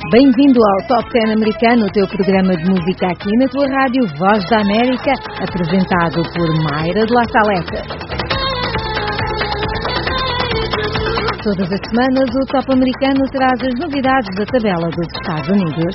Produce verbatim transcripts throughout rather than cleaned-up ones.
Bem-vindo ao Top dez americano, o teu programa de música aqui na tua rádio Voz da América, apresentado por Mayra de La Salete. Todas as semanas o Top americano traz as novidades da tabela dos Estados Unidos.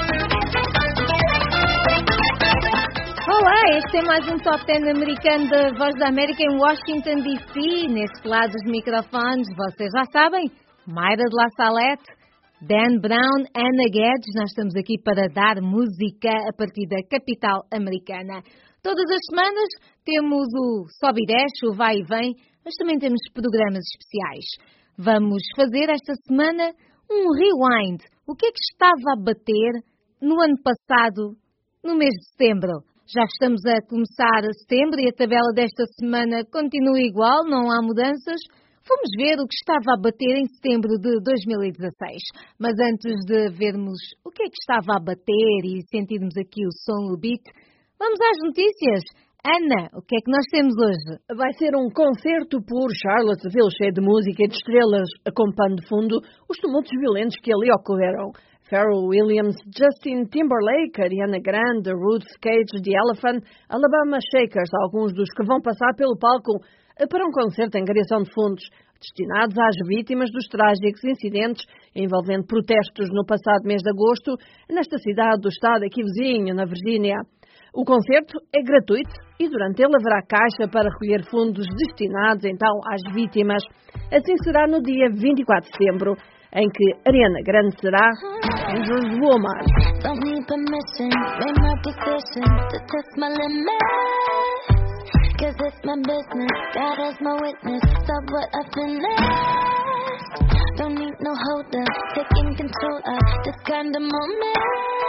Olá, este é mais um Top dez americano da Voz da América em Washington, D C. Neste lado dos microfones, vocês já sabem, Mayra de La Salete, Dan Brown, Ana Guedes. Nós estamos aqui para dar música a partir da capital americana. Todas as semanas temos o sobe e desce, o vai e vem, mas também temos programas especiais. Vamos fazer esta semana um rewind. O que é que estava a bater no ano passado, no mês de setembro? Já estamos a começar setembro e a tabela desta semana continua igual, não há mudanças. Vamos ver o que estava a bater em setembro de dois mil e dezasseis. Mas antes de vermos o que é que estava a bater e sentirmos aqui o som do beat, vamos às notícias. Ana, o que é que nós temos hoje? Vai ser um concerto por Charlottesville cheio de música e de estrelas, acompanhando de fundo os tumultos violentos que ali ocorreram. Pharrell Williams, Justin Timberlake, Ariana Grande, Roots, Cage, The Elephant, Alabama Shakers, alguns dos que vão passar pelo palco para um concerto em criação de fundos destinados às vítimas dos trágicos incidentes envolvendo protestos no passado mês de agosto nesta cidade do estado aqui vizinho, na Virgínia. O concerto é gratuito e durante ele haverá caixa para recolher fundos destinados então às vítimas. Assim será no dia vinte e quatro de setembro, em que Ariana Grande será Dangerous Woman. Don't need permission, made my decision to test my limits. Cause it's my business, God is my witness, so what I've been left. Don't need no holder, taking control of this kind of moment.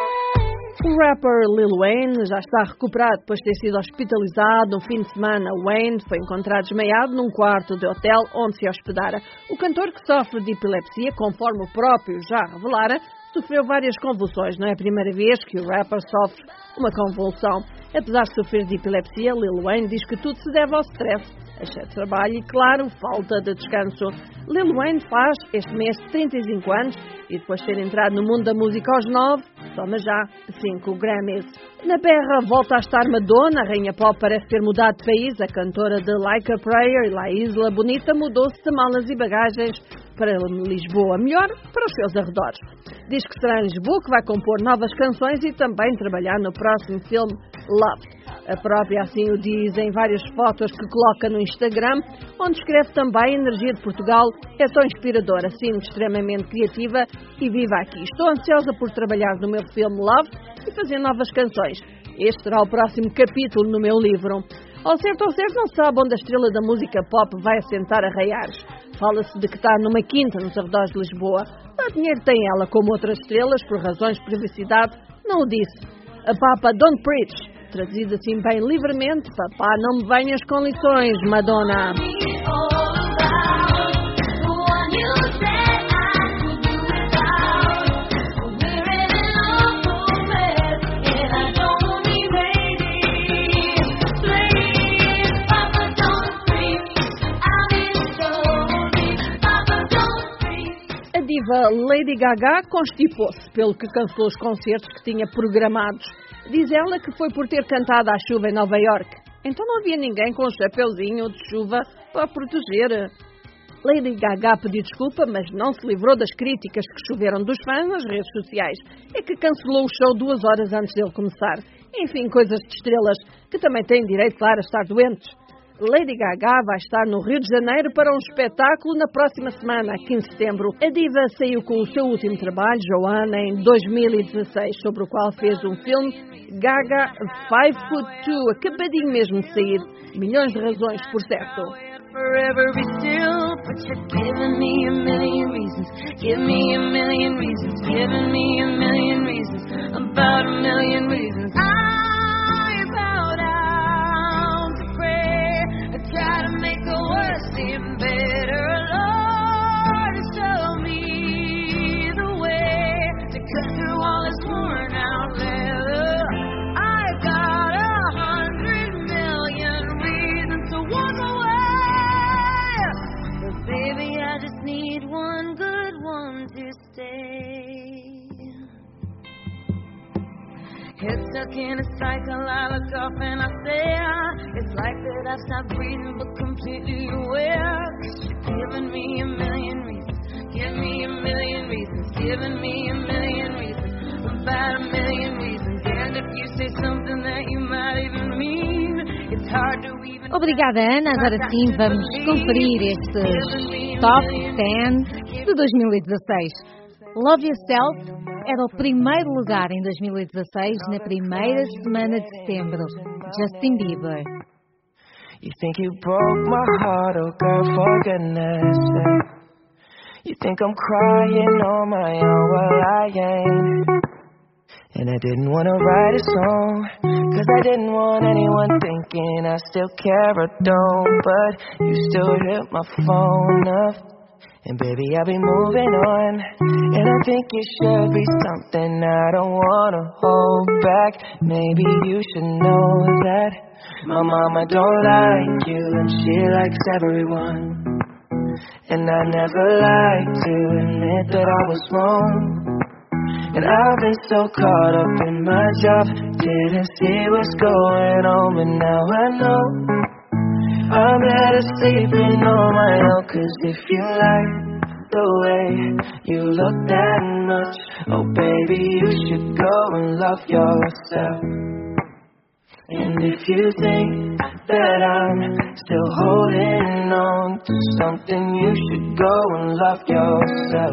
O rapper Lil Wayne já está recuperado depois de ter sido hospitalizado no fim de semana. Wayne foi encontrado desmaiado num quarto de hotel onde se hospedara. O cantor, que sofre de epilepsia, conforme o próprio já revelara, sofreu várias convulsões. Não é a primeira vez que o rapper sofre uma convulsão. Apesar de sofrer de epilepsia, Lil Wayne diz que tudo se deve ao stress, excesso de trabalho e, claro, falta de descanso. Lil Wayne faz este mês trinta e cinco anos e depois de ter entrado no mundo da música aos nove, toma já cinco Grammys. Na Berra volta a estar Madonna. A rainha pop parece ter mudado de país. A cantora de Like a Prayer e La Isla Bonita mudou-se de malas e bagagens para Lisboa, melhor, para os seus arredores. Diz que será em Lisboa que vai compor novas canções e também trabalhar no próximo filme Love. A própria assim o diz em várias fotos que coloca no Instagram, onde escreve também: a energia de Portugal é tão inspiradora, assim extremamente criativa e viva aqui. Estou ansiosa por trabalhar no meu filme Love e fazer novas canções. Este será o próximo capítulo no meu livro. Ao certo, ao certo, não sabe onde a estrela da música pop vai assentar arraiares. Fala-se de que está numa quinta nos arredores de Lisboa. Lá dinheiro tem ela, como outras estrelas, por razões de privacidade, não o disse. A Papa Don't Preach, traduzido assim bem livremente: papá, não me venhas com lições, Madonna. A diva Lady Gaga constipou-se, pelo que cancelou os concertos que tinha programados. Diz ela que foi por ter cantado à chuva em Nova Iorque. Então não havia ninguém com um chapeuzinho de chuva para proteger. Lady Gaga pediu desculpa, mas não se livrou das críticas que choveram dos fãs nas redes sociais. É que cancelou o show duas horas antes dele começar. Enfim, coisas de estrelas que também têm direito, claro, a estar doentes. Lady Gaga vai estar no Rio de Janeiro para um espetáculo na próxima semana, quinze de setembro. A diva saiu com o seu último trabalho, Joanna, em dois mil e dezasseis, sobre o qual fez um filme, Gaga Five Foot Two, acabadinho mesmo de sair. Milhões de razões, por certo. Forever be still, but you're giving me a million reasons. Give me a million reasons. Giving me a million reasons. About a million reasons. I bow down to prayer. I try to make the worst seem better. Lord, show me the way to cut through all this worn out leather. I got a hundred million reasons to walk away. But baby, I just need one good one to stay. stuck in a cycle. I look up and I say, ah, it's like that I've stopped breathing but completely aware. 'Cause you're giving me a million reasons, give me a million reasons, giving me a million reasons, about a million reasons. And if you say something that you might even mean, it's hard to even... Obrigada, Ana. Agora sim, vamos conferir estes Top dez de dois mil e dezasseis. Love Yourself era o primeiro lugar em dois mil e dezasseis, na primeira semana de setembro. Justin Bieber. You think you broke my heart, oh girl, for goodness sake. You think I'm crying on my own, well I ain't. And I didn't want to write a song, 'cause I didn't want anyone thinking I still care or don't. But you still hit my phone up, and baby I'll be moving on. And I think it should be something I don't want to hold back. Maybe you should know that my mama don't like you, and she likes everyone. And I never like to admit that I was wrong. And I've been so caught up in my job, didn't see what's going on, but now I know I'm better sleeping on my own. 'Cause if you like the way you look that much, oh baby, you should go and love yourself. And if you think that I'm still holding on to something, you should go and love yourself.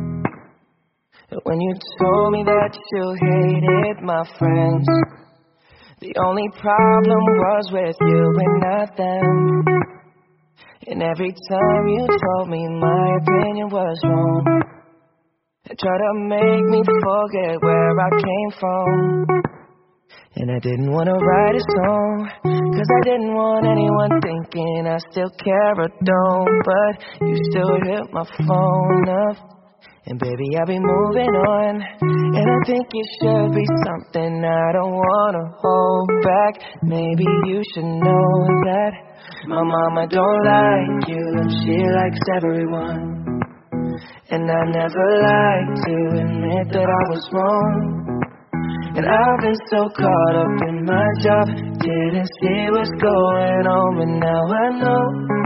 When you told me that you hated my friends, the only problem was with you and not them. And every time you told me my opinion was wrong, and tried to make me forget where I came from. And I didn't want to write a song, 'cause I didn't want anyone thinking I still care or don't. But you still hit my phone up, and baby I'll be moving on. And I think it should be something I don't want to hold back. Maybe you should know that my mama don't like you, and she likes everyone. And I never like to admit that I was wrong. And I've been so caught up in my job, didn't see what's going on, but now I know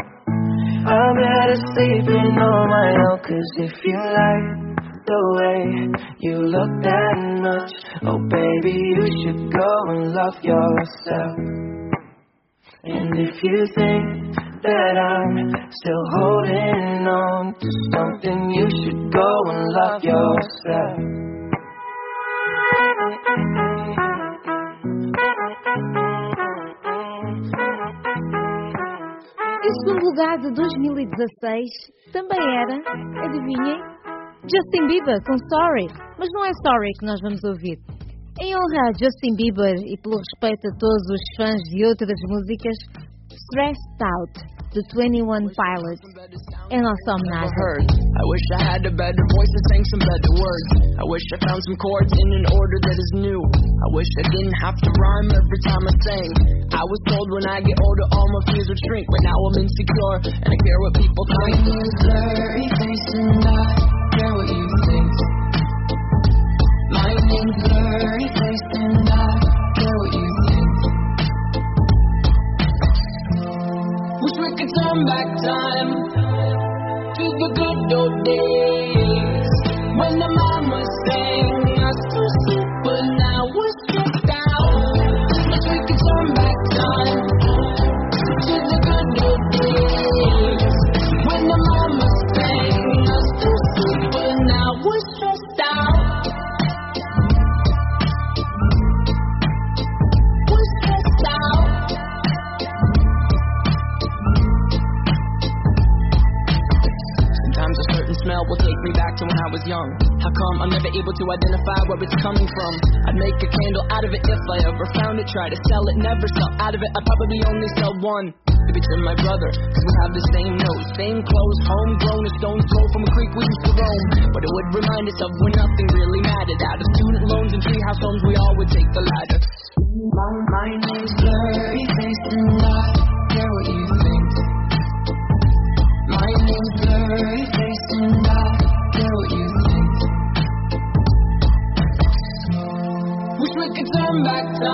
I'm better sleeping on my own. 'Cause if you like the way you look that much, oh baby, you should go and love yourself. And if you think that I'm still holding on to something, you should go and love yourself. Em segundo lugar de dois mil e dezasseis também era, adivinhem, Justin Bieber com Sorry. Mas não é Sorry que nós vamos ouvir. Em honra a Justin Bieber e pelo respeito a todos os fãs de outras músicas, Stressed Out, de twenty one Pilots, é nossa homenagem. I wish I had a better voice and sang some better words. I wish I found some chords in an order that is new. I wish I didn't have to rhyme every time I sang. I was told when I get older all my fears would shrink, but now I'm insecure and I care what people think. My name's blurry face and I care what you think. My name's blurry face and I care what you think. Wish we could turn back time to the good old days when the mama sang us to sleep, but now we're stressed out. Wish we could turn back time to the good old days when the mama sang us to sleep, but now we're stressed out. We're stressed out. Sometimes a certain smell will take me back to when I was young. How come I'm never able to identify where it's coming from? I'd make a candle out of it if I ever found it. Try to sell it, never sell out of it. I'd probably only sell one. Maybe to my brother, 'cause we have the same nose, same clothes, homegrown, a stone's throw from a creek we used to roam. But it would remind us of when nothing really mattered. Out of student loans and treehouse homes, we all would take the ladder. My, my name's blurry face and I care what you think. My name's blurry face and I care what you think. Wish we could turn back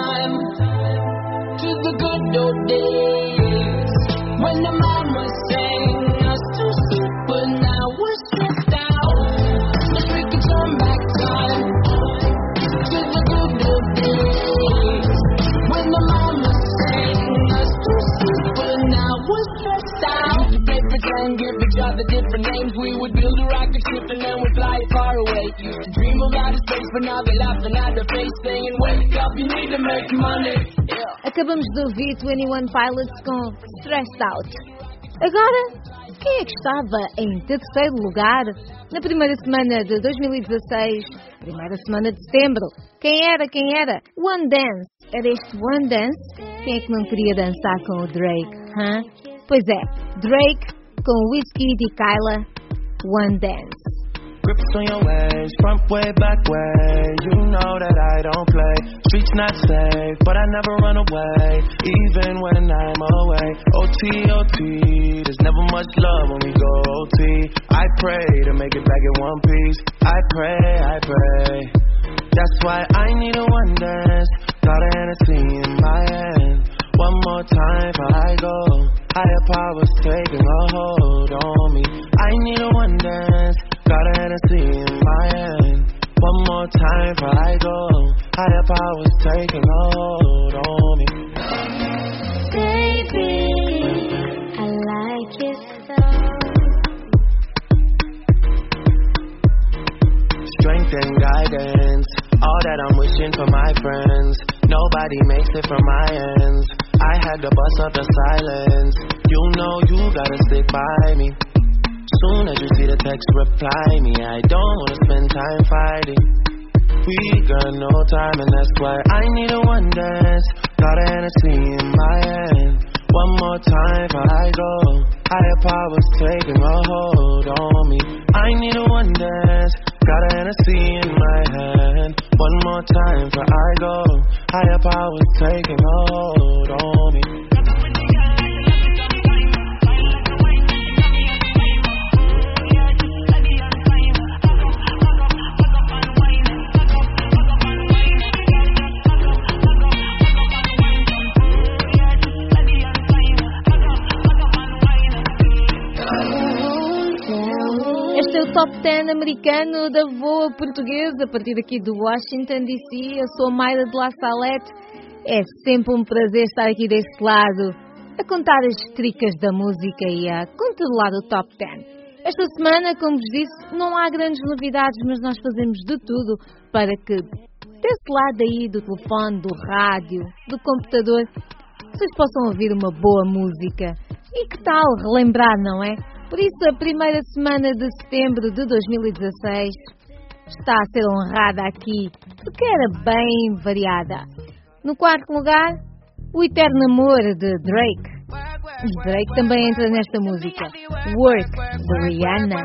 and give each other different names. We would build a rocket ship and then we'd fly far away. Used to dream of outer space, but now they're laughing at the face, saying, wake up, you need to make money. Yeah. Acabamos de ouvir Twenty One Pilots com Stressed Out. Agora, quem é que estava em terceiro lugar na primeira semana de dois mil e dezasseis, primeira semana de setembro? Quem era, quem era? One Dance. Era este One Dance? Quem é que não queria dançar com o Drake? Huh? Pois é, Drake com Wizkid e Kyla, One Dance. Grips on your ways, front way, back way. You know that I don't play. Streets not safe, but I never run away, even when I'm away. O T, O T, there's never much love when we go O T. I pray to make it back in one piece. I pray, I pray. That's why I need a one dance. Got a Hennessy in my hand. One more time before I go. Higher powers taking a hold on me. I need a one dance. Got a Hennessy in my hand. One more time before I go. Higher powers taking a hold on me. Baby, I like it so. Strength and guidance, all that I'm wishing for my friends. Nobody makes it from my ends. I had to bust up the silence. You know you gotta stick by me. Soon as you see the text, reply me. I don't wanna spend time fighting. We got no time and that's why I need a one dance. Got a Hennessy in my hand. One more time before I go. Higher powers taking a hold on me. I need a one dance. Got a Hennessy in my hand. One more time before I go. Higher powers taking a hold on me. Este é o Top dez americano da voa portuguesa, a partir aqui do Washington D C. Eu sou a Mayra de La Salette. É sempre um prazer estar aqui deste lado, a contar as tricas da música e a controlar o Top dez. Esta semana, como vos disse, não há grandes novidades, mas nós fazemos de tudo para que, desse lado aí do telefone, do rádio, do computador, vocês possam ouvir uma boa música. E que tal relembrar, não é? Por isso, a primeira semana de setembro de dois mil e dezasseis está a ser honrada aqui, porque era bem variada. No quarto lugar, o eterno amor de Drake. E Drake também entra nesta música, Work, de Rihanna.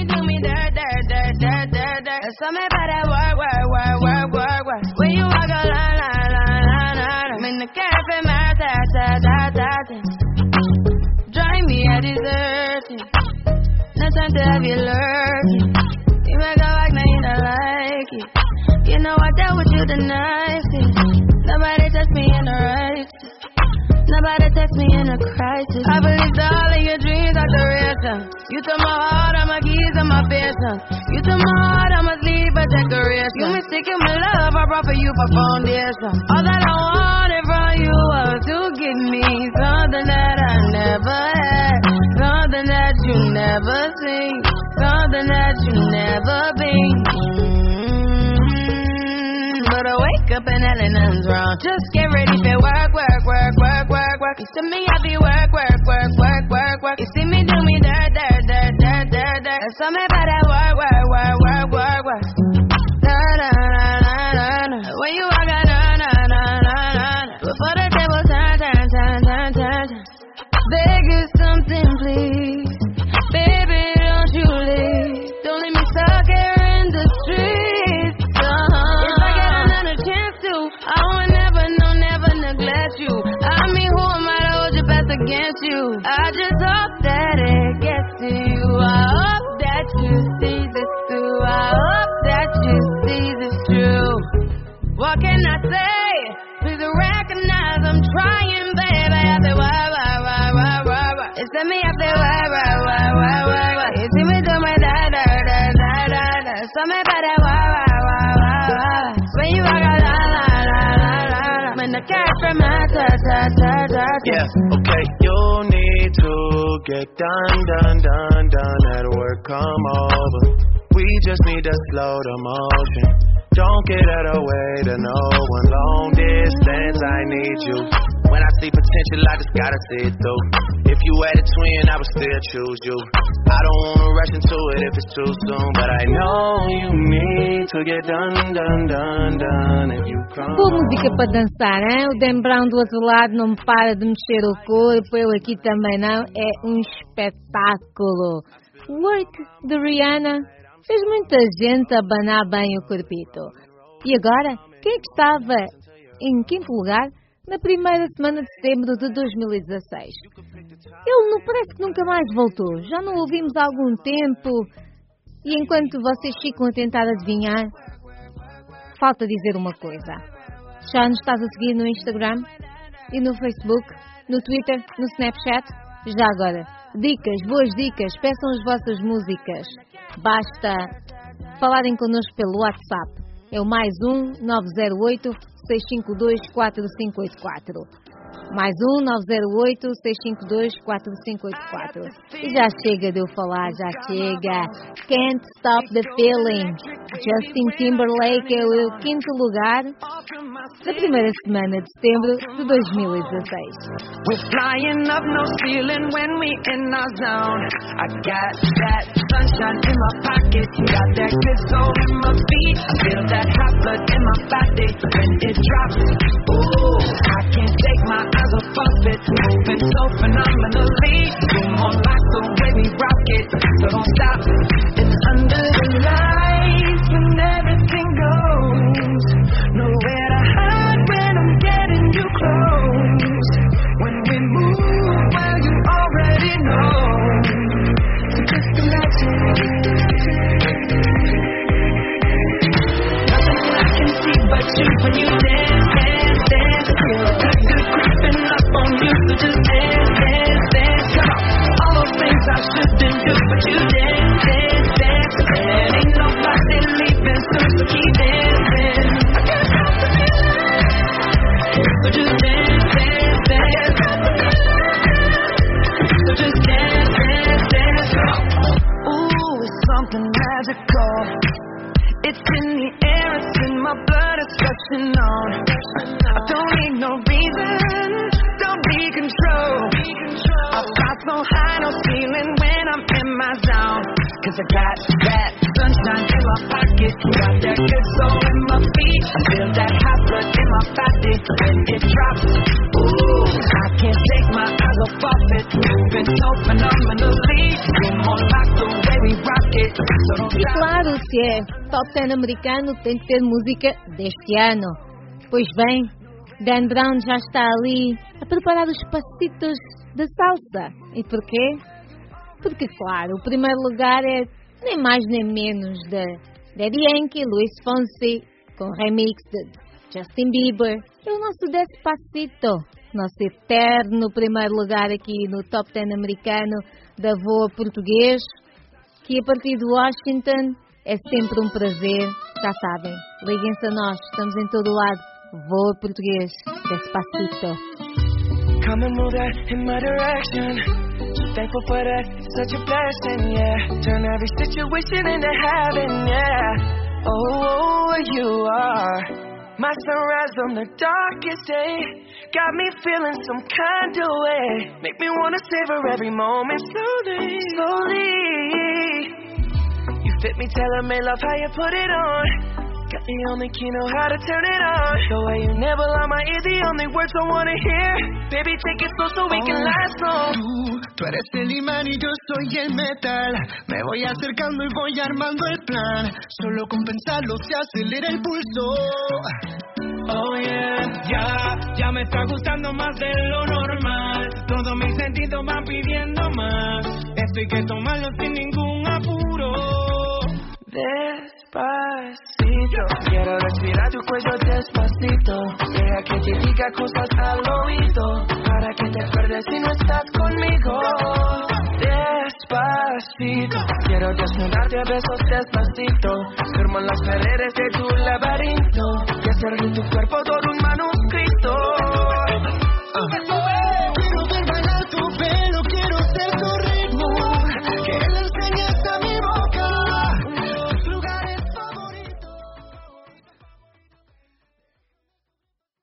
Drive me a deserting. No time to have you lurking. You make a like, now you don't like it. You know I dealt with you the nicest. Nobody touched me in a righteous. Nobody text me in a crisis. I believed all of your dreams are duration. You took my heart, all my keys, and my passion. You took my heart, I must leave a decoration. You mistaken my love, I brought for you for foundation. All that I wanted from you was to give me something that I never had, something that you never seen, something that you never been. Mm-hmm. But I wake up and hell and nothing's wrong. Just get ready for work, work, work, work, work, work. You see me, I be work, work, work, work, work, work. You see me do me dirt, dirt, dirt, dirt, dirt, dirt. There's something about that work, work, work, work, work, work. Na na na na na na. When you walk out, na na na na na na. Before the table turn, turn, turn, turn, turn, turn. Beg you something, please. Baby, don't you leave. Don't leave me stuck here in the streets. Uh-huh. If I get another chance to, I will never, no, never neglect you. I mean, who am I to hold your best against you? I just hope that it gets to you. I hope that you see this through. I hope that you see this true. What can I say? Please recognize I'm trying, baby. I say, why, why, why, why, why, why? It's me, I say, why, why, why, why, why, why? You see me do my da, da, da, da, da, da. So me better, why, why, why, why, why? When you walk out, la, la, la, la, la, la. When the cat from my ta, ta, ta, ta, ta. Yeah, okay, you need to get done, done, done, done at work, come over. We just need to slow the motion. Don't get out of way to no one. Long distance, I need you. When I see potential, I just gotta see it through. If you had a twin, I would still choose you. I don't wanna rush into it if it's too soon, but I know you need to get done, done, done, done. If you come. Boa música para dançar, hein? O Dan Brown do outro lado não para de mexer o corpo, eu aqui também não. É um espetáculo. Work, de Rihanna, fez muita gente abanar bem o corpito. E agora, quem é que estava em quinto lugar na primeira semana de setembro de dois mil e dezasseis? Ele não parece que nunca mais voltou. Já não o ouvimos há algum tempo. E enquanto vocês ficam a tentar adivinhar, falta dizer uma coisa. Já nos estás a seguir no Instagram e no Facebook, no Twitter, no Snapchat? Já agora, dicas, boas dicas, peçam as vossas músicas. Basta falarem connosco pelo WhatsApp. É o mais um nove zero oito, seis cinco dois, quatro cinco oito quatro. Mais um nove zero oito, seis cinco dois, quatro cinco oito quatro. E já chega de eu falar, já chega. Can't Stop the Feeling. Justin Timberlake é o quinto lugar da primeira semana de setembro de dois mil e dezasseis. We're flying up no ceiling when we in our zone. I got that sunshine in my pocket, got that good soul in my feet. I feel that hot blood in my body when it drops. Ooh, I can't take my eyes off of it, moving so phenomenally. Come on, like the way we rock it, so don't stop. It's under the lights when everything goes. Nowhere to hide when I'm getting you close. When we move, well, you already know. So just imagine. Nothing I can see but you when you dance, dance, dance. Feel good, good creeping up on you, so just dance, dance, dance. Come on, all those things I shouldn't do, but you dance, dance, dance. And ain't nobody leaving soon, so keep dancing. I can't stop the feeling, so just dance, dance, dance. So just dance, dance, dance. Ooh, it's something magical. It's in the air, it's in my blood, it's rushing on. I don't need no reason, don't be control. I fly so high, no ceiling when I'm in my zone. Cause I got that sunshine in my pocket, got that good soul in my feet. I feel that hot blood in my body when it drops. Ooh, I can't take my eyes off of it, moving so phenomenally. Come on, like the way we rock it, so don't E stop. claro, se é top dez americano, tem que ter música deste ano. Pois bem, Dan Brown já está ali a preparar os passitos da salsa. E porquê? Porque, claro, o primeiro lugar é nem mais nem menos de Daddy Yankee, Luis Fonsi, com remix de Justin Bieber. É o nosso Despacito, nosso eterno primeiro lugar aqui no top dez americano da Voa Português, que a partir de Washington é sempre um prazer, já sabem, liguem-se a nós, estamos em todo lado. Voa Português, Despacito. Come and move that in my direction. So thankful for that, it's such a blessing, yeah. Turn every situation into heaven, yeah. Oh, you are my sunrise on the darkest day. Got me feeling some kind of way. Make me wanna savor every moment slowly, slowly. You fit me, telling me love how you put it on. Got the only key, know how to turn it on. The way you never lie my ear, the only words I wanna hear. Baby, take it slow so we can last long. Tú, tú eres el imán y yo soy el metal. Me voy acercando y voy armando el plan. Solo con pensarlo se acelera el pulso. Oh yeah, ya, ya me está gustando más de lo normal. Todos mis sentidos van pidiendo más. Esto hay que tomarlo sin ningún apuro. Despacito, quiero respirar tu cuello despacito. Deja que te diga cosas al oído, para que te acuerdes si no estás conmigo. Despacito, quiero desnudarte a besos despacito. Firmo en las paredes de tu laberinto y hacer de tu cuerpo todo un manuscrito.